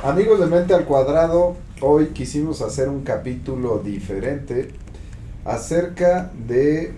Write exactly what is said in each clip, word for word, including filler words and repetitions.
Amigos de Mente al Cuadrado, hoy quisimos hacer un capítulo diferente acerca de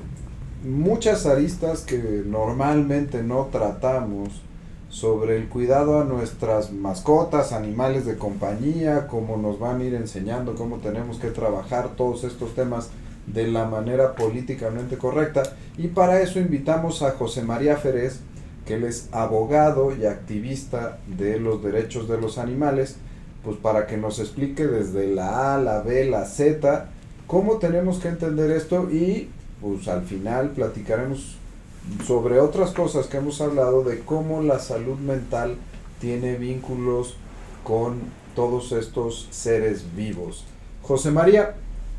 muchas aristas que normalmente no tratamos sobre el cuidado a nuestras mascotas, animales de compañía, cómo nos van a ir enseñando, cómo tenemos que trabajar todos estos temas de la manera políticamente correcta. Y para eso invitamos a José María Ferez, que él es abogado y activista de los derechos de los animales, pues para que nos explique desde la A, la B, la Z, cómo tenemos que entender esto y pues al final platicaremos sobre otras cosas que hemos hablado de cómo la salud mental tiene vínculos con todos estos seres vivos. José María,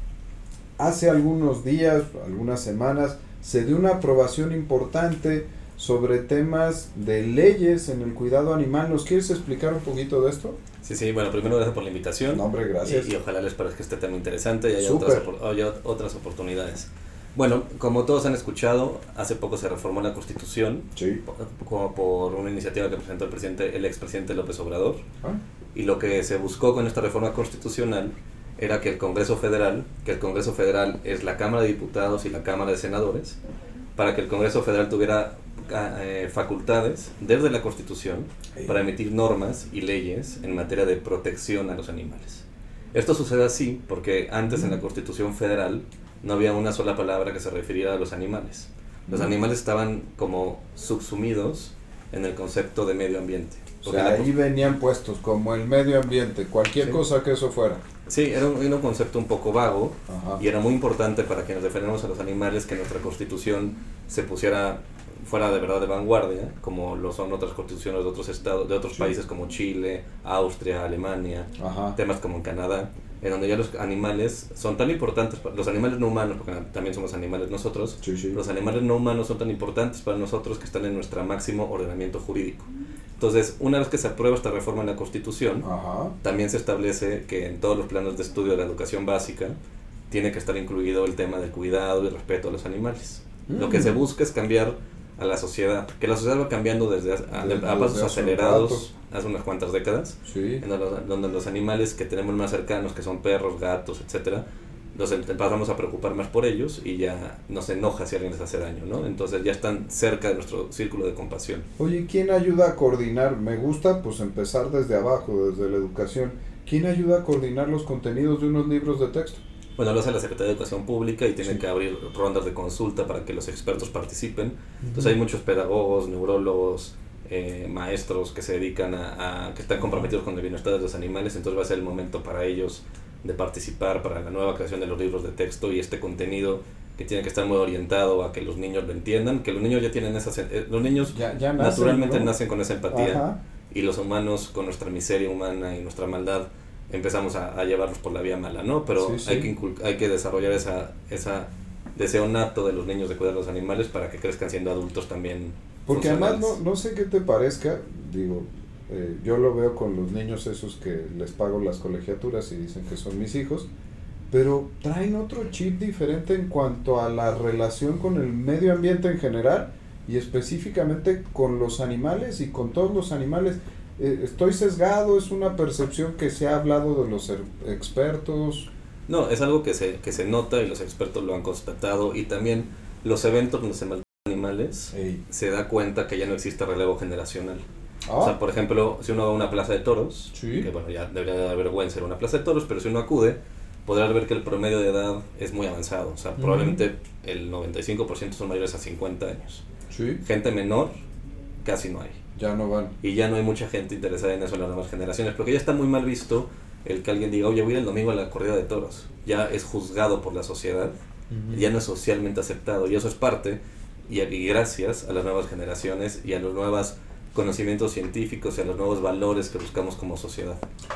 hace algunos días, algunas semanas, se dio una aprobación importante sobre temas de leyes en el cuidado animal. ¿Nos quieres explicar un poquito de esto? Sí, sí, bueno, primero gracias por la invitación. No, hombre, gracias. Y, y ojalá les parezca este tema interesante y haya otras, haya otras oportunidades. Bueno, como todos han escuchado, hace poco se reformó la Constitución, sí, por, por una iniciativa que presentó el presidente, el expresidente López Obrador. ¿Ah? Y lo que se buscó con esta reforma constitucional era que el Congreso Federal, que el Congreso Federal es la Cámara de Diputados y la Cámara de Senadores, para que el Congreso Federal tuviera eh, facultades desde la Constitución sí. para emitir normas y leyes en materia de protección a los animales. Esto sucede así porque antes en la Constitución Federal no había una sola palabra que se refiriera a los animales. Los animales estaban como subsumidos en el concepto de medio ambiente. O sea, ahí venían puestos como el medio ambiente, cualquier sí. cosa que eso fuera. Sí, era un, era un concepto un poco vago. Ajá. Y era muy importante para que nos defendamos a los animales que nuestra Constitución se pusiera fuera de verdad de vanguardia, como lo son otras constituciones de otros estados, de otros sí. países como Chile, Austria, Alemania, Ajá. temas como en Canadá, en donde ya los animales son tan importantes, los animales no humanos, porque también somos animales nosotros, sí, sí. los animales no humanos son tan importantes para nosotros que están en nuestro máximo ordenamiento jurídico. Entonces, una vez que se aprueba esta reforma en la Constitución, Ajá. también se establece que en todos los planos de estudio de la educación básica tiene que estar incluido el tema del cuidado y respeto a los animales. Mm. Lo que se busca es cambiar a la sociedad, que la sociedad va cambiando desde a, a, a pasos acelerados hace unas cuantas décadas, sí. en donde, donde los animales que tenemos más cercanos, que son perros, gatos, etcétera, nos empezamos a preocupar más por ellos y ya nos enoja si alguien les hace daño, ¿no? Entonces ya están cerca de nuestro círculo de compasión. Oye, ¿quién ayuda a coordinar? Me gusta pues empezar desde abajo, desde la educación. ¿Quién ayuda a coordinar los contenidos de unos libros de texto? Bueno, lo hace la Secretaría de Educación Pública y tienen sí. que abrir rondas de consulta para que los expertos participen. Entonces uh-huh. hay muchos pedagogos, neurólogos, eh, maestros que se dedican a, a, que están comprometidos con el bienestar de los animales, entonces va a ser el momento para ellos de participar para la nueva creación de los libros de texto y este contenido que tiene que estar muy orientado a que los niños lo entiendan, que los niños ya tienen esa, eh, los niños ya, ya nacen, naturalmente ¿no? nacen con esa empatía. Ajá. Y los humanos con nuestra miseria humana y nuestra maldad empezamos a, a llevarlos por la vía mala, ¿no? Pero sí, sí. hay que inculca, hay que desarrollar esa esa deseo nato de los niños de cuidar a los animales para que crezcan siendo adultos también. Porque además no, no sé qué te parezca, digo, eh, yo lo veo con los niños esos que les pago las colegiaturas y dicen que son mis hijos, pero traen otro chip diferente en cuanto a la relación con el medio ambiente en general y específicamente con los animales y con todos los animales. Eh, estoy sesgado, es una percepción que se ha hablado de los er- expertos. No, es algo que se que se nota y los expertos lo han constatado y también los eventos donde se maltratan animales Ey. se da cuenta que ya no existe relevo generacional. Ah. O sea, por ejemplo, si uno va a una plaza de toros, sí. que bueno, ya debería de haber vergüenza en una plaza de toros, pero si uno acude, podrá ver que el promedio de edad es muy avanzado. O sea, uh-huh. probablemente el noventa y cinco por ciento son mayores a cincuenta años. Sí. Gente menor, casi no hay. Ya no van. Y ya no hay mucha gente interesada en eso en las nuevas generaciones, porque ya está muy mal visto el que alguien diga, oye, voy el domingo a la corrida de toros. Ya es juzgado por la sociedad, uh-huh. ya no es socialmente aceptado, y eso es parte, y, y gracias a las nuevas generaciones y a los nuevos conocimientos científicos y a los nuevos valores que buscamos como sociedad.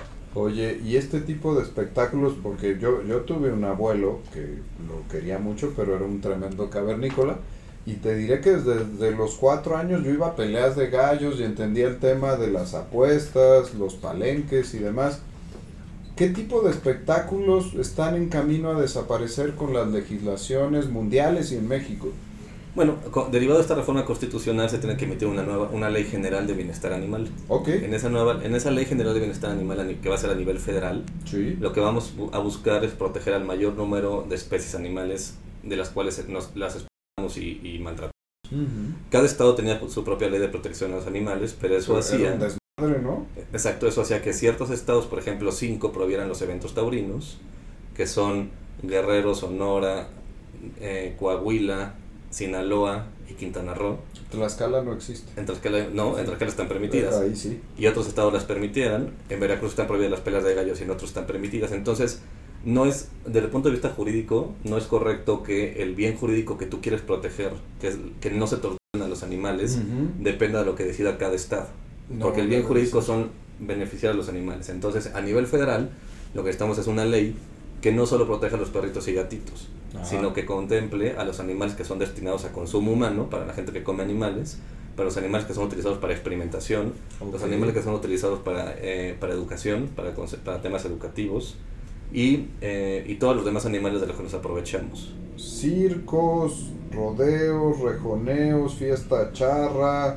Oye, y este tipo de espectáculos, porque yo, yo tuve un abuelo que lo quería mucho, pero era un tremendo cavernícola, y te diré que desde, desde los cuatro años yo iba a peleas de gallos y entendía el tema de las apuestas, los palenques y demás. ¿Qué tipo de espectáculos están en camino a desaparecer con las legislaciones mundiales y en México? Bueno, co- derivado de esta reforma constitucional se tiene que emitir una nueva una ley general de bienestar animal. Ok. En esa nueva en esa ley general de bienestar animal a ni- que va a ser a nivel federal, Sí. lo que vamos bu- a buscar es proteger al mayor número de especies animales de las cuales nos las explotamos y, y maltratamos. Uh-huh. Cada estado tenía su propia ley de protección a los animales, pero eso hacía Era un desmadre, ¿no? exacto, eso hacía que ciertos estados, por ejemplo cinco, prohibieran los eventos taurinos, que son Guerrero, Sonora, eh, Coahuila, Sinaloa y Quintana Roo. Tlaxcala no existe. En Tlaxcala, no, en Tlaxcala están permitidas. Ahí sí. Y otros estados las permitieran. En Veracruz están prohibidas las peleas de gallos y en otros están permitidas. Entonces, no es, desde el punto de vista jurídico, no es correcto que el bien jurídico que tú quieres proteger, que es que no se torturen a los animales, Uh-huh. dependa de lo que decida cada estado. No, Porque el bien no, jurídico sí. son beneficiar a los animales. Entonces, a nivel federal, lo que estamos es una ley que no solo proteja a los perritos y gatitos, Ajá. sino que contemple a los animales que son destinados a consumo humano, para la gente que come animales, para los animales que son utilizados para experimentación, Ok. los animales que son utilizados para, eh, para educación, para, conce- para temas educativos, y, eh, y todos los demás animales de los que nos aprovechamos. Circos, rodeos, rejoneos, fiesta charra,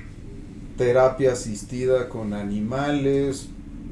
terapia asistida con animales,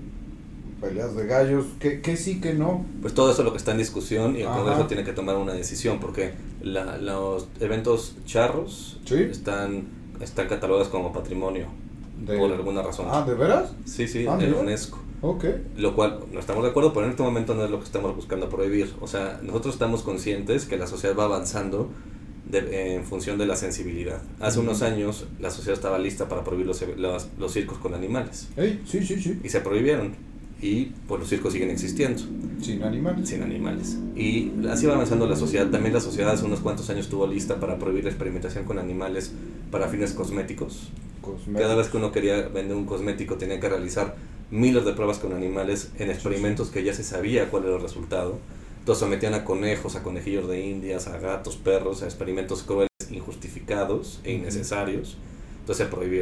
peleas de gallos, que, que sí, que no. Pues todo eso es lo que está en discusión y el Ajá. Congreso tiene que tomar una decisión, porque la, los eventos charros ¿Sí? están, están catalogados como patrimonio, De- por alguna razón. Ah, ¿de veras? Sí, sí, Ah, en mira. UNESCO. Ok. Lo cual no estamos de acuerdo, pero en este momento no es lo que estamos buscando prohibir. O sea, nosotros estamos conscientes que la sociedad va avanzando de, en función de la sensibilidad. Hace Ujú. unos años la sociedad estaba lista para prohibir los, los, los circos con animales Ey, sí, sí, sí. y se prohibieron. Y pues los circos siguen existiendo Sin animales. sin animales. Y así va avanzando la sociedad. También la sociedad hace unos cuantos años estuvo lista para prohibir la experimentación con animales para fines cosméticos. Cosméticos. Cada vez que uno quería vender un cosmético tenía que realizar miles de pruebas con animales en experimentos que ya se sabía cuál era el resultado. Entonces sometían a conejos, a conejillos de indias, a gatos, perros, a experimentos crueles, injustificados e innecesarios. Entonces se prohibió.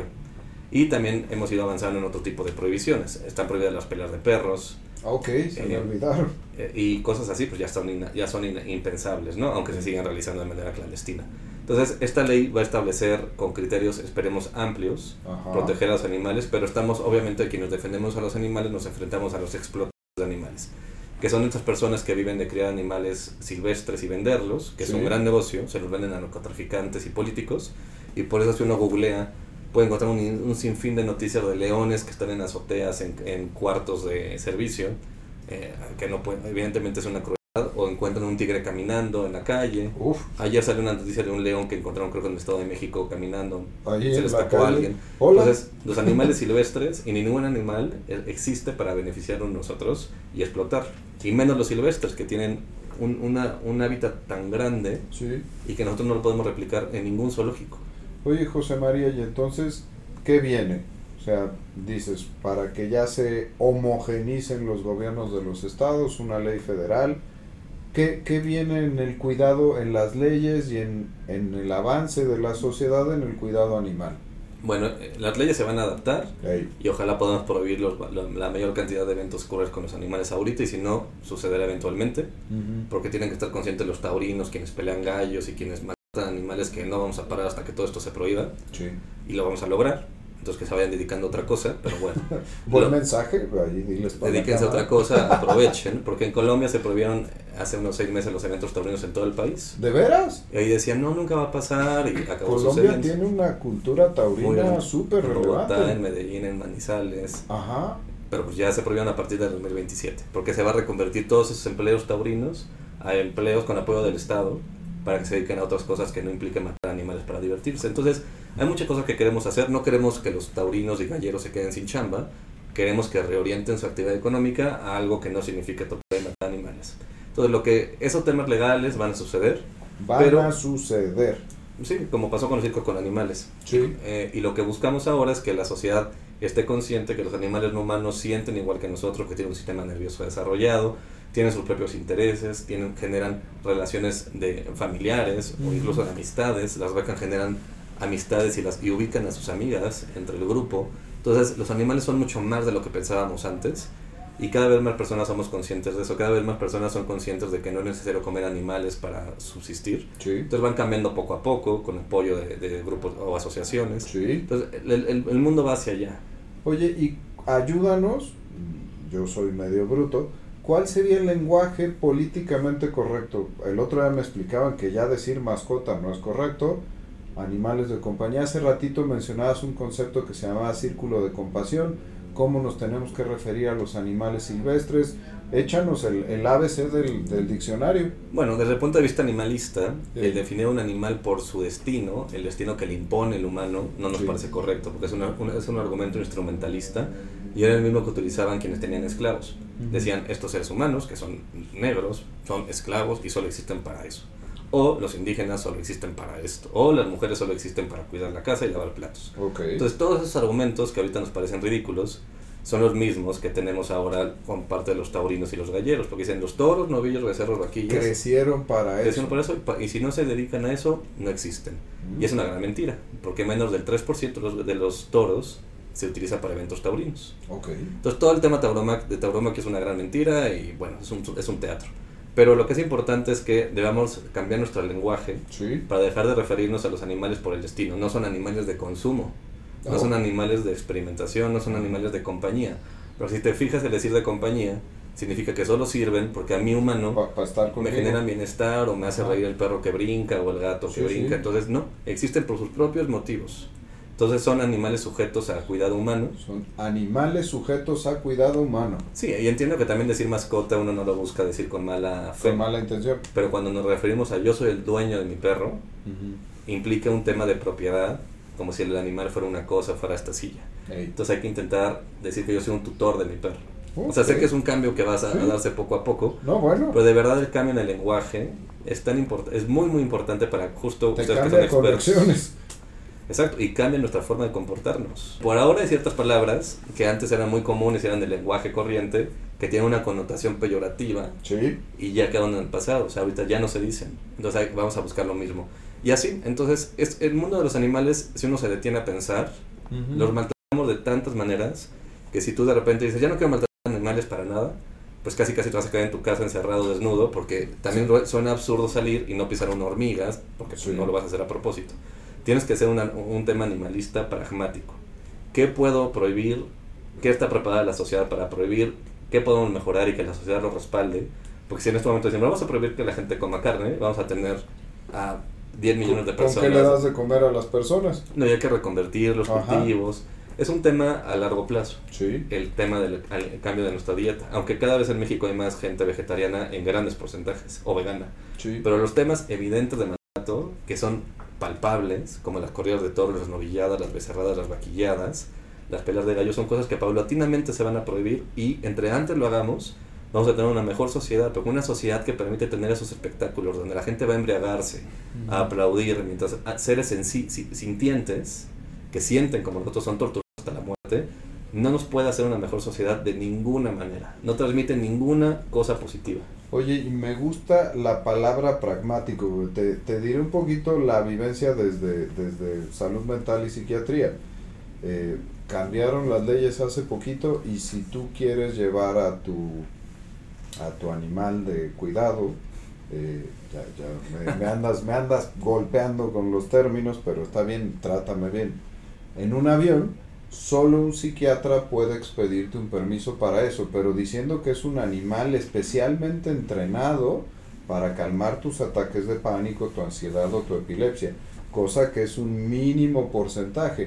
Y también hemos ido avanzando en otro tipo de prohibiciones. Están prohibidas las peleas de perros, Ah, ok, se me Eh, olvidaron. eh, y cosas así pues ya son, ina- ya son in- impensables, ¿no? Aunque se sigan realizando de manera clandestina. Entonces esta ley va a establecer con criterios, esperemos, amplios, Ajá. proteger a los animales, pero estamos, obviamente, quienes defendemos a los animales nos enfrentamos a los explotadores de animales, que son estas personas que viven de criar animales silvestres y venderlos, que Sí. es un gran negocio, se los venden a narcotraficantes y políticos, y por eso si uno googlea puede encontrar un, un sinfín de noticias de leones que están en azoteas, en, en cuartos de servicio, eh, que no pueden, evidentemente es una crueldad, o encuentran un tigre caminando en la calle. Uf, Ayer salió una noticia de un león que encontraron, creo que en el Estado de México, caminando, ahí se en le la escapó a calle. alguien. Hola. Entonces, los animales silvestres y ningún animal eh, existe para beneficiarnos nosotros y explotar, y menos los silvestres que tienen un, una, un hábitat tan grande Sí. y que nosotros no lo podemos replicar en ningún zoológico. Oye, José María, y entonces, ¿qué viene? O sea, dices, para que ya se homogenicen los gobiernos de los estados, una ley federal. ¿Qué, qué viene en el cuidado, en las leyes y en, en el avance de la sociedad en el cuidado animal? Bueno, eh, las leyes se van a adaptar Ey. y ojalá podamos prohibir los, la, la mayor cantidad de eventos crueles con los animales ahorita, y si no, sucederá eventualmente, Ujú. porque tienen que estar conscientes los taurinos, quienes pelean gallos y quienes matan animales, que no vamos a parar hasta que todo esto se prohíba, Sí. y lo vamos a lograr. Entonces que se vayan dedicando a otra cosa, pero bueno. Buen Lo- mensaje, ahí diles para la Dedíquense a otra cámara. cosa, aprovechen, porque en Colombia se prohibieron hace unos seis meses los eventos taurinos en todo el país. ¿De veras? Y ahí decían, no, nunca va a pasar, y acabó Colombia sucediendo. tiene una cultura Muy taurina bien. súper En Bogotá, en relevante. Medellín, en Manizales, Ajá. pero pues ya se prohibieron a partir del dos mil veintisiete, porque se va a reconvertir todos esos empleos taurinos a empleos con apoyo del Estado, para que se dediquen a otras cosas que no impliquen matar animales para divertirse. Entonces, hay muchas cosas que queremos hacer. No queremos que los taurinos y galleros se queden sin chamba. Queremos que reorienten su actividad económica a algo que no signifique torturar y matar animales. Entonces, lo que esos temas legales van a suceder, Van Pero- a suceder. sí, como pasó con los circos con animales. Sí. Eh, y lo que buscamos ahora es que la sociedad esté consciente que los animales no humanos sienten igual que nosotros, que tienen un sistema nervioso desarrollado, tienen sus propios intereses, tienen, generan relaciones de familiares o incluso de amistades. Las vacas generan amistades y las y ubican a sus amigas entre el grupo. Entonces los animales son mucho más de lo que pensábamos antes, Y cada vez más personas somos conscientes de eso, cada vez más personas son conscientes de que no es necesario comer animales para subsistir. Sí. Entonces van cambiando poco a poco, con apoyo de, de grupos o asociaciones. Sí. Entonces el, el, el mundo va hacia allá. Oye, y ayúdanos, yo soy medio bruto, ¿cuál sería el lenguaje políticamente correcto? El otro día me explicaban que ya decir mascota no es correcto, animales de compañía. Hace ratito mencionabas un concepto que se llamaba círculo de compasión. ¿Cómo nos tenemos que referir a los animales silvestres? Échanos el, el A B C del, del diccionario. Bueno, desde el punto de vista animalista, Sí. el definir un animal por su destino, el destino que le impone el humano, no nos Sí. parece correcto, porque es, una, una, es un argumento instrumentalista y era el mismo que utilizaban quienes tenían esclavos. Uh-huh. Decían, estos seres humanos, que son negros, son esclavos y solo existen para eso. O los indígenas solo existen para esto. O las mujeres solo existen para cuidar la casa y lavar platos. Okay. Entonces todos esos argumentos que ahorita nos parecen ridículos son los mismos que tenemos ahora con parte de los taurinos y los galleros, porque dicen los toros, novillos, becerros, vaquillas Crecieron para crecieron eso. por eso y, pa- y si no se dedican a eso, no existen. Uh-huh. Y es una gran mentira, porque menos del tres por ciento de los, de los toros se utiliza para eventos taurinos. Okay. Entonces todo el tema tauromaquia, de tauromaquia es una gran mentira y bueno, es un, es un teatro. Pero lo que es importante es que debamos cambiar nuestro lenguaje Sí. para dejar de referirnos a los animales por el destino. No son animales de consumo, no Oh. son animales de experimentación, no son animales de compañía. Pero si te fijas, el decir de compañía significa que solo sirven porque a mi humano Para pa estar me conmigo. generan bienestar o me hace Ajá. reír el perro que brinca o el gato que Sí, brinca. sí. Entonces no, existen por sus propios motivos. Entonces son animales sujetos a cuidado humano. Son animales sujetos a cuidado humano. Sí, y entiendo que también decir mascota uno no lo busca decir con mala fe. Con mala intención. Pero cuando nos referimos a yo soy el dueño de mi perro, Uh-huh. implica un tema de propiedad, como si el animal fuera una cosa, fuera esta silla. Hey. Entonces hay que intentar decir que yo soy un tutor de mi perro. Okay. O sea, sé que es un cambio que va a, Sí. a darse poco a poco, No, bueno. pero de verdad el cambio en el lenguaje es tan import- es muy muy importante para justo Te ustedes que son cambia expertos. conexiones. Exacto, y cambia nuestra forma de comportarnos. Por ahora hay ciertas palabras que antes eran muy comunes y eran del lenguaje corriente, que tienen una connotación peyorativa Sí. y ya quedaron en el pasado, o sea, ahorita ya no se dicen. Entonces hay- vamos a buscar lo mismo. Y así, entonces, es el mundo de los animales, si uno se detiene a pensar, Uh-huh. los maltratamos de tantas maneras que si tú de repente dices, ya no quiero maltratar animales para nada, pues casi casi te vas a quedar en tu casa encerrado desnudo, porque también Sí. suena absurdo salir y no pisar una hormiga, porque Sí. no lo vas a hacer a propósito. Tienes que ser una, un tema animalista pragmático. ¿Qué puedo prohibir? ¿Qué está preparada la sociedad para prohibir? ¿Qué podemos mejorar y que la sociedad lo respalde? Porque si en este momento decimos, vamos a prohibir que la gente coma carne, vamos a tener a diez millones de ¿Con personas. qué le das de comer a las personas? No, y hay que reconvertir los Ajá. cultivos. Es un tema a largo plazo, Sí. el tema del el cambio de nuestra dieta. Aunque cada vez en México hay más gente vegetariana en grandes porcentajes, o vegana. Sí. Pero los temas evidentes de maltrato, que son palpables, como las corridas de toros, las novilladas, las becerradas, las vaquilladas, las peleas de gallos, son cosas que paulatinamente se van a prohibir y entre antes lo hagamos, vamos a tener una mejor sociedad, pero una sociedad que permite tener esos espectáculos donde la gente va a embriagarse, a aplaudir, mientras a seres en sí, si- sintientes, que sienten como nosotros, son torturados hasta la muerte, no nos puede hacer una mejor sociedad de ninguna manera, no transmite ninguna cosa positiva. Oye, y me gusta la palabra pragmático, güey. Te, te diré un poquito la vivencia desde, desde salud mental y psiquiatría. Eh, cambiaron las leyes hace poquito y si tú quieres llevar a tu, a tu animal de cuidado, eh, ya, ya me, me andas, me andas golpeando con los términos, pero está bien, trátame bien. En un avión, solo un psiquiatra puede expedirte un permiso para eso, pero diciendo que es un animal especialmente entrenado para calmar tus ataques de pánico, tu ansiedad o tu epilepsia, cosa que es un mínimo porcentaje.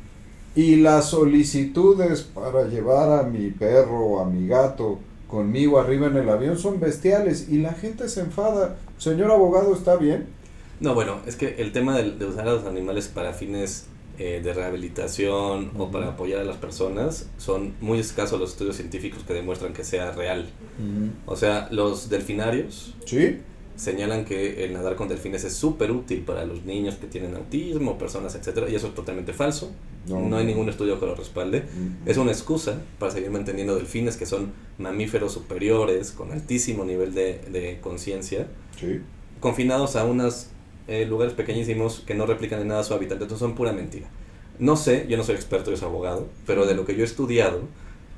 Y las solicitudes para llevar a mi perro o a mi gato conmigo arriba en el avión son bestiales y la gente se enfada. Señor abogado, ¿está bien? No, bueno, es que el tema de, de usar a los animales para fines eh, de rehabilitación Uh-huh. o para apoyar a las personas, son muy escasos los estudios científicos que demuestran que sea real. O sea, los delfinarios ¿Sí? señalan que el nadar con delfines es súper útil para los niños que tienen autismo, personas, etcétera, y eso es totalmente falso. No, No, hay no. ningún estudio que lo respalde. Uh-huh. Es una excusa para seguir manteniendo delfines que son mamíferos superiores con altísimo nivel de, de conciencia, Sí. confinados a unos eh, lugares pequeñísimos que no replican en nada su hábitat. Entonces son pura mentira. No sé, yo no soy experto, yo soy abogado, pero de lo que yo he estudiado,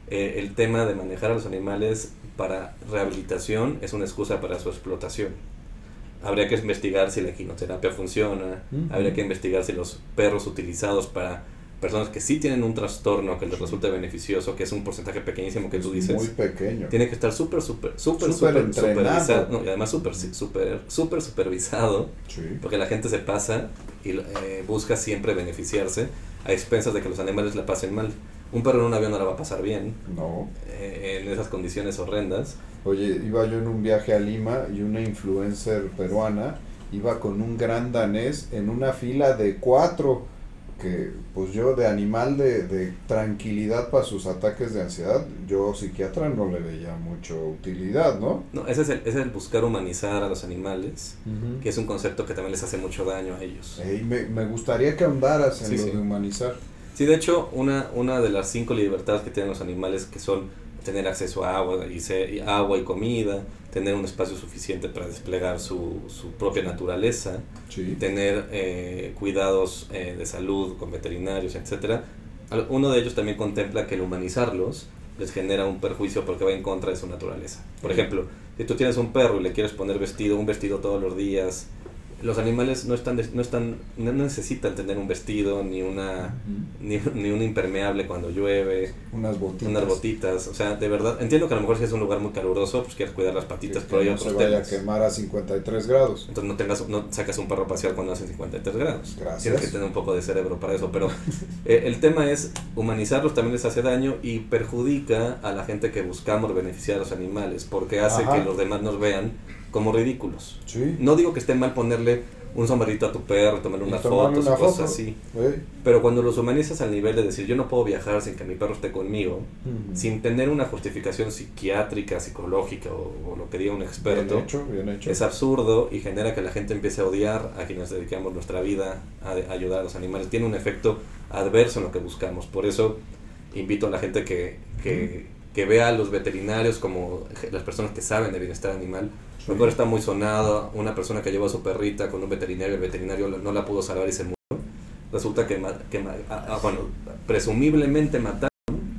eh, el tema de manejar a los animales para rehabilitación es una excusa para su explotación. Habría que investigar si la equinoterapia funciona, uh-huh. habría que investigar si los perros utilizados para personas que sí tienen un trastorno que les resulta beneficioso, que es un porcentaje pequeñísimo que es tú dices, muy pequeño, tiene que estar súper, súper, súper, súper supervisado, no, y además súper, súper, súper supervisado, sí. porque la gente se pasa y eh, busca siempre beneficiarse a expensas de que los animales la pasen mal. Un perro en un avión no la va a pasar bien, no, eh, en esas condiciones horrendas. Oye, iba yo en un viaje a Lima y una influencer peruana iba con un gran danés en una fila de cuatro, que pues yo de animal de, de tranquilidad para sus ataques de ansiedad, yo psiquiatra no le veía mucha utilidad, ¿no? No, ese es el, ese es el buscar humanizar a los animales, uh-huh. que es un concepto que también les hace mucho daño a ellos. Hey, me, me gustaría que ahondaras en sí, lo sí. de humanizar. Sí, de hecho, una, una de las cinco libertades que tienen los animales, que son tener acceso a agua y, se, y agua y comida, tener un espacio suficiente para desplegar su, su propia naturaleza, sí. tener eh, cuidados eh, de salud con veterinarios, etcétera. Uno de ellos también contempla que el humanizarlos les genera un perjuicio porque va en contra de su naturaleza. Por ejemplo, si tú tienes un perro y le quieres poner vestido, un vestido todos los días, los animales no están no están no necesitan tener un vestido ni una uh-huh. ni, ni un impermeable cuando llueve, unas botitas unas botitas, o sea, de verdad entiendo que a lo mejor si es un lugar muy caluroso pues quieres cuidar las patitas, que pero no se vaya a quemar a cincuenta y tres grados, entonces no tengas no sacas un perro a pasear cuando hace cincuenta y tres grados. Gracias. Tienes que tener un poco de cerebro para eso, pero eh, el tema es humanizarlos también les hace daño y perjudica a la gente que buscamos beneficiar a los animales porque hace Ajá. que los demás nos vean como ridículos. Sí. No digo que esté mal ponerle un sombrerito a tu perro, tomarle unas fotos, una cosas foto. así. Hey. Pero cuando los humanizas al nivel de decir yo no puedo viajar sin que mi perro esté conmigo, uh-huh. sin tener una justificación psiquiátrica, psicológica o, o lo que diga un experto, bien hecho, bien hecho. es absurdo y genera que la gente empiece a odiar a quienes dedicamos nuestra vida a, a ayudar a los animales. Tiene un efecto adverso en lo que buscamos. Por eso invito a la gente que, que, uh-huh. que vea a los veterinarios como las personas que saben de bienestar animal. Sí. Mejor está muy sonado una persona que llevó a su perrita con un veterinario, el veterinario no la pudo salvar y se murió. Resulta que, que a, a, bueno, presumiblemente mataron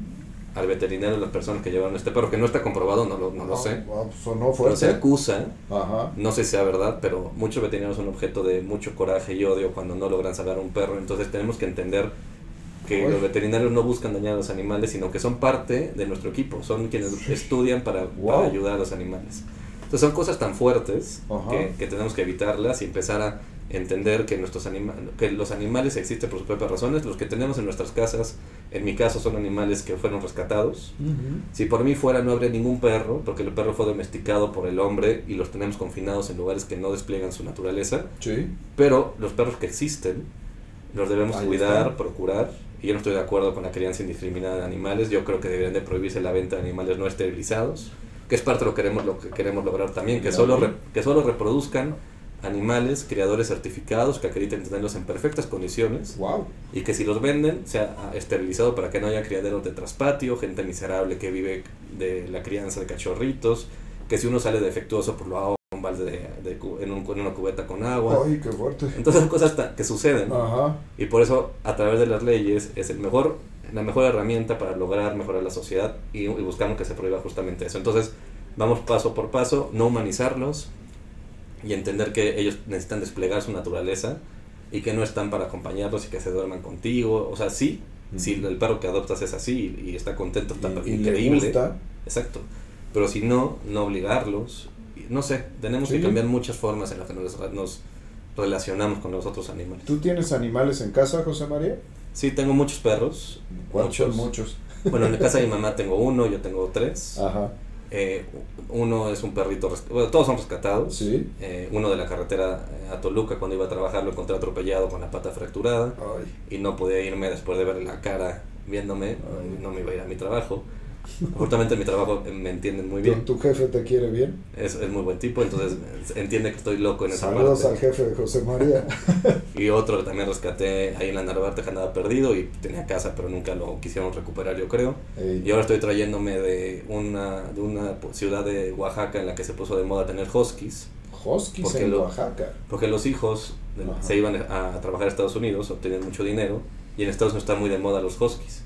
al veterinario las personas que llevaron a este perro, que no está comprobado, no lo, no lo sé. Ah, sonó fuerte. Pero se acusa, Ajá. no sé si sea verdad, pero muchos veterinarios son objeto de mucho coraje y odio cuando no logran salvar a un perro. Entonces tenemos que entender que Uy. los veterinarios no buscan dañar a los animales, sino que son parte de nuestro equipo, son quienes estudian para, wow. para ayudar a los animales. Entonces son cosas tan fuertes que, que tenemos que evitarlas y empezar a entender que nuestros anima que los animales existen por sus propias razones. Los que tenemos en nuestras casas, en mi caso, son animales que fueron rescatados. Uh-huh. Si por mí fuera, no habría ningún perro, porque el perro fue domesticado por el hombre y los tenemos confinados en lugares que no despliegan su naturaleza. Sí. Pero los perros que existen, los debemos Ahí cuidar, está. procurar. Y yo no estoy de acuerdo con la crianza indiscriminada de animales. Yo creo que deberían de prohibirse la venta de animales no esterilizados, que es parte de lo que queremos, lo que queremos lograr también, que solo, re, que solo reproduzcan animales, criadores certificados, que acrediten tenerlos en perfectas condiciones, wow. y que si los venden sea esterilizado para que no haya criaderos de traspatio, gente miserable que vive de la crianza de cachorritos, que si uno sale defectuoso pues lo ahoga en un balde de, de, en, un, en una cubeta con agua. Ay, qué fuerte. Entonces son cosas que suceden. Ajá. Y por eso a través de las leyes es el mejor la mejor herramienta para lograr mejorar la sociedad y, y buscamos que se prohíba justamente eso. Entonces vamos paso por paso, no humanizarlos y entender que ellos necesitan desplegar su naturaleza y que no están para acompañarlos y que se duerman contigo. O sea, sí, uh-huh. si el perro que adoptas es así y, y está contento, está y, increíble. Y le gusta. Exacto. Pero si no, no obligarlos. No sé, tenemos sí. que cambiar muchas formas en las que nos, nos relacionamos con los otros animales. ¿Tú tienes animales en casa, José María? Sí, tengo muchos perros. ¿Cuántos son muchos? Bueno, en la casa de mi mamá tengo uno, yo tengo tres. Ajá. Eh, uno es un perrito, bueno, todos son rescatados. ¿Sí? Eh, uno de la carretera a Toluca, cuando iba a trabajar, lo encontré atropellado con la pata fracturada. Ay. Y no podía irme después de verle la cara viéndome. Ay. No me iba a ir a mi trabajo. Afortunadamente en mi trabajo me entienden muy bien. ¿Tu jefe te quiere bien? Es, es muy buen tipo, entonces entiende que estoy loco en esa parte. Saludos al jefe de José María. Y otro que también rescaté ahí en la Narvarte, que andaba perdido y tenía casa, pero nunca lo quisieron recuperar, yo creo. Ey. Y ahora estoy trayéndome de una, de una ciudad de Oaxaca en la que se puso de moda tener huskies. Huskies en lo, Oaxaca. Porque los hijos de, se iban a, a trabajar a Estados Unidos, obtenían mucho dinero, y en Estados Unidos está muy de moda los huskies.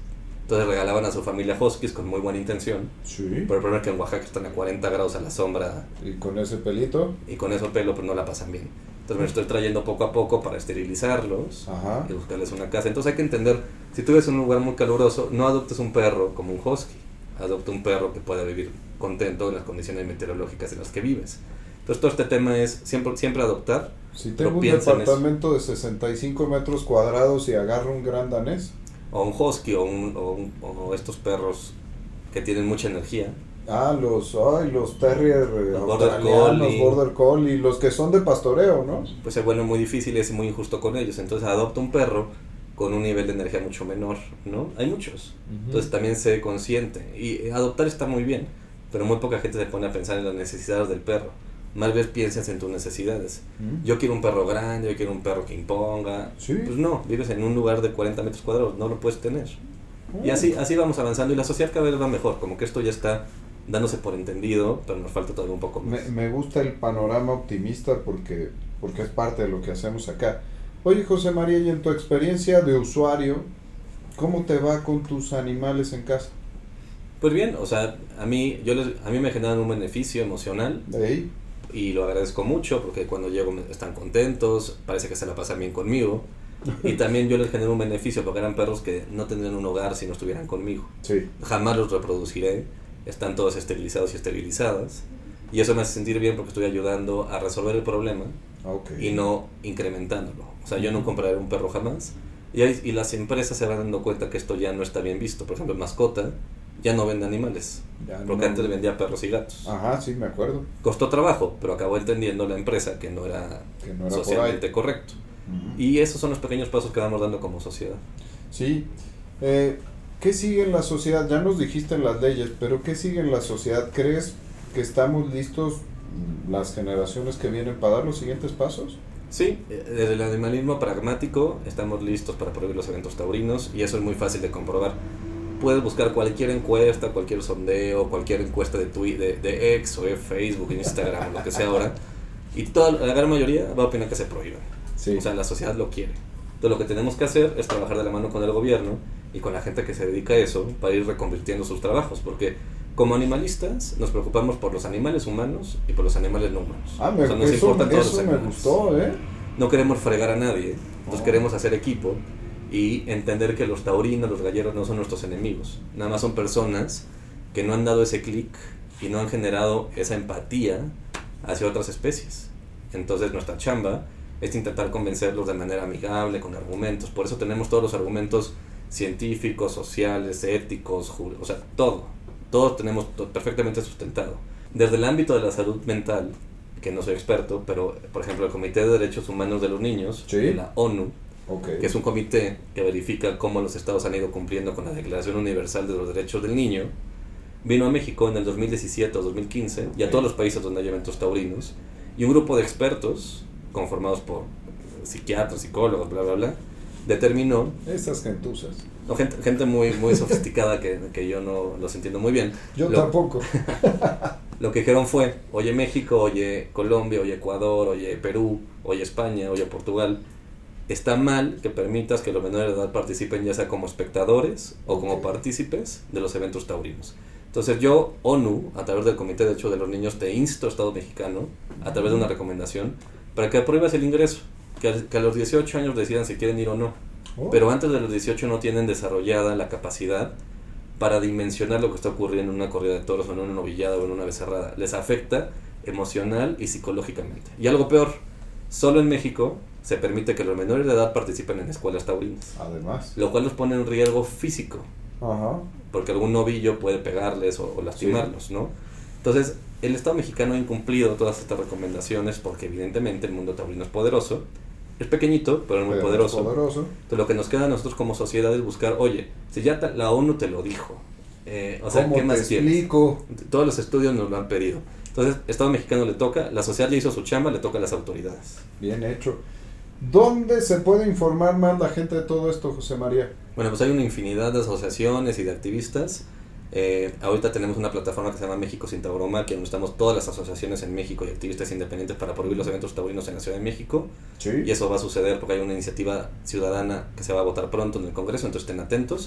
Entonces regalaban a su familia huskies con muy buena intención. Sí. Pero el problema es que en Oaxaca están a cuarenta grados a la sombra. ¿Y con ese pelito? Y con ese pelo pues no la pasan bien. Entonces me lo estoy trayendo poco a poco para esterilizarlos. Ajá. Y buscarles una casa. Entonces hay que entender, si tú ves un lugar muy caluroso, no adoptes un perro como un husky. Adopta un perro que pueda vivir contento en las condiciones meteorológicas en las que vives. Entonces todo este tema es siempre, siempre adoptar. Si tengo un departamento de sesenta y cinco metros cuadrados y agarro un gran danés. O un husky o, un, o, un, o estos perros que tienen mucha energía. Ah, los, ay, los terrier los border collie. border collie, los que son de pastoreo, ¿no? Pues es bueno, muy difícil y es muy injusto con ellos. Entonces adopta un perro con un nivel de energía mucho menor, ¿no? Hay muchos. Uh-huh. Entonces también sé consciente. Y adoptar está muy bien, pero muy poca gente se pone a pensar en las necesidades del perro. Más bien piensas en tus necesidades. ¿Mm? Yo quiero un perro grande, yo quiero un perro que imponga. ¿Sí? Pues no, vives en un lugar de cuarenta metros cuadrados, no lo puedes tener. Oh. Y así así vamos avanzando y la sociedad cada vez va mejor, como que esto ya está dándose por entendido, pero nos falta todavía un poco más. Me, me gusta el panorama optimista porque, porque es parte de lo que hacemos acá. Oye, José María, y en tu experiencia de usuario, ¿cómo te va con tus animales en casa? Pues bien, o sea, a mí, yo les, a mí me generan un beneficio emocional. ¿Sí? Y lo agradezco mucho porque cuando llego están contentos, parece que se la pasan bien conmigo. Y también yo les genero un beneficio porque eran perros que no tendrían un hogar si no estuvieran conmigo. Sí. Jamás los reproduciré, están todos esterilizados y esterilizadas. Y eso me hace sentir bien porque estoy ayudando a resolver el problema okay. y no incrementándolo. O sea, yo no compraré un perro jamás. Y, hay, y las empresas se van dando cuenta que esto ya no está bien visto. Por ejemplo, Mascota ya no vende animales, ya porque no. antes vendía perros y gatos. Ajá, sí, me acuerdo. Costó trabajo, pero acabó entendiendo la empresa que no era, que no era socialmente correcto. Uh-huh. Y esos son los pequeños pasos que vamos dando como sociedad. Sí. Eh, ¿Qué sigue en la sociedad? Ya nos dijiste en las leyes, pero ¿qué sigue en la sociedad? ¿Crees que estamos listos las generaciones que vienen para dar los siguientes pasos? Sí, desde el animalismo pragmático estamos listos para prohibir los eventos taurinos y eso es muy fácil de comprobar. Puedes buscar cualquier encuesta, cualquier sondeo, cualquier encuesta de Twitter, de, de X o de Facebook, Instagram, lo que sea ahora, y toda la gran mayoría va a opinar que se prohíban. Sí. O sea, la sociedad lo quiere. Entonces lo que tenemos que hacer es trabajar de la mano con el gobierno y con la gente que se dedica a eso para ir reconvirtiendo sus trabajos, porque como animalistas nos preocupamos por los animales humanos y por los animales no humanos. Ah, me, o sea, nos eso, importan todos eso los me animales. gustó, ¿eh? No queremos fregar a nadie, entonces oh. queremos hacer equipo y entender que los taurinos, los galleros no son nuestros enemigos, nada más son personas que no han dado ese clic y no han generado esa empatía hacia otras especies. Entonces nuestra chamba es intentar convencerlos de manera amigable, con argumentos. Por eso tenemos todos los argumentos científicos, sociales, éticos, o sea, todo. Todo tenemos perfectamente sustentado. Desde el ámbito de la salud mental, que no soy experto, pero por ejemplo el Comité de Derechos Humanos de los Niños, ¿sí? de la ONU, okay. que es un comité que verifica cómo los estados han ido cumpliendo con la Declaración Universal de los Derechos del Niño, vino a México en el dos mil diecisiete o dos mil quince y a todos los países donde hay eventos taurinos, y un grupo de expertos conformados por psiquiatras, psicólogos, bla, bla, bla, determinó... Esas gentuzas. No, gente, gente muy, muy sofisticada que, que yo no los entiendo muy bien. Yo lo, tampoco. Lo que dijeron fue, oye México, oye Colombia, oye Ecuador, oye Perú, oye España, oye Portugal, está mal que permitas que los menores de edad participen ya sea como espectadores o como okay. partícipes de los eventos taurinos. Entonces yo, ONU, a través del Comité de Derechos de los Niños, te insto, Estado mexicano, a través de una recomendación, para que apruebes el ingreso, que a, que a los dieciocho años decidan si quieren ir o no. Oh. Pero antes de los dieciocho no tienen desarrollada la capacidad para dimensionar lo que está ocurriendo en una corrida de toros o en una novillada o en una becerrada. Les afecta emocional y psicológicamente. Y algo peor, solo en México se permite que los menores de edad participen en escuelas taurinas. Además. Lo cual los pone en riesgo físico. Ajá. Porque algún novillo puede pegarles o, o lastimarlos, sí. ¿no? Entonces, el Estado mexicano ha incumplido todas estas recomendaciones porque evidentemente el mundo taurino es poderoso. Es pequeñito, pero es muy pero poderoso. Es poderoso. Entonces, lo que nos queda a nosotros como sociedad es buscar, oye, si ya la ONU te lo dijo, eh, o sea, ¿qué más quieres? Explico? Todos los estudios nos lo han pedido. Entonces, Estado mexicano le toca, la sociedad ya hizo su chamba, le toca a las autoridades. Bien hecho. ¿Dónde se puede informar más la gente de todo esto, José María? Bueno, pues hay una infinidad de asociaciones y de activistas. Eh, ahorita tenemos una plataforma que se llama México Sin Tauromaquia, donde estamos todas las asociaciones en México y activistas independientes para prohibir los eventos taurinos en la Ciudad de México. Sí. Y eso va a suceder porque hay una iniciativa ciudadana que se va a votar pronto en el Congreso, entonces estén atentos.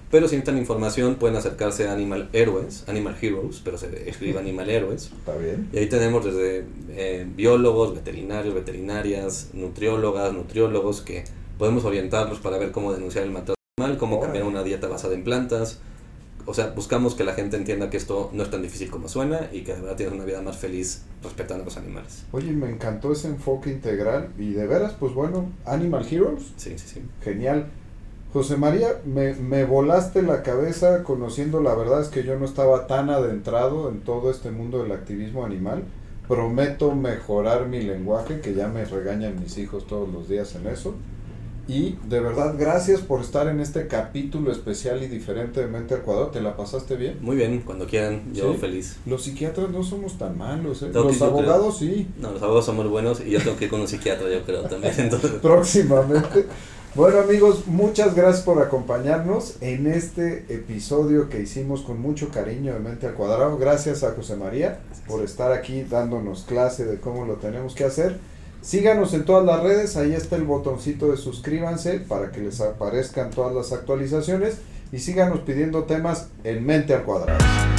Pero si necesitan información pueden acercarse a Animal Heroes, Animal Heroes, pero se escribe Animal Heroes. Está bien. Y ahí tenemos desde eh, biólogos, veterinarios, veterinarias, nutriólogas, nutriólogos, que podemos orientarlos para ver cómo denunciar el maltrato animal, cómo cambiar una dieta basada en plantas. O sea, buscamos que la gente entienda que esto no es tan difícil como suena y que de verdad tienes una vida más feliz respetando a los animales. Oye, me encantó ese enfoque integral y de veras, pues bueno, Animal Heroes. Sí, sí, sí. Genial. José María, me, me volaste la cabeza conociendo, la verdad es que yo no estaba tan adentrado en todo este mundo del activismo animal. Prometo mejorar mi lenguaje, que ya me regañan mis hijos todos los días en eso. Y de verdad, gracias por estar en este capítulo especial y diferente de Mente al Cuadrado. ¿Te la pasaste bien? Muy bien, cuando quieran, yo ¿Sí? Feliz. Los psiquiatras no somos tan malos, ¿eh? Tengo Los que ir, abogados creo. sí. No, los abogados somos buenos y yo tengo que ir con un psiquiatra, yo creo, también. Entonces... Próximamente. Bueno, amigos, muchas gracias por acompañarnos en este episodio que hicimos con mucho cariño de Mente al Cuadrado. Gracias a José María por estar aquí dándonos clase de cómo lo tenemos que hacer. Síganos en todas las redes, ahí está el botoncito de suscríbanse para que les aparezcan todas las actualizaciones y síganos pidiendo temas en Mente al Cuadrado.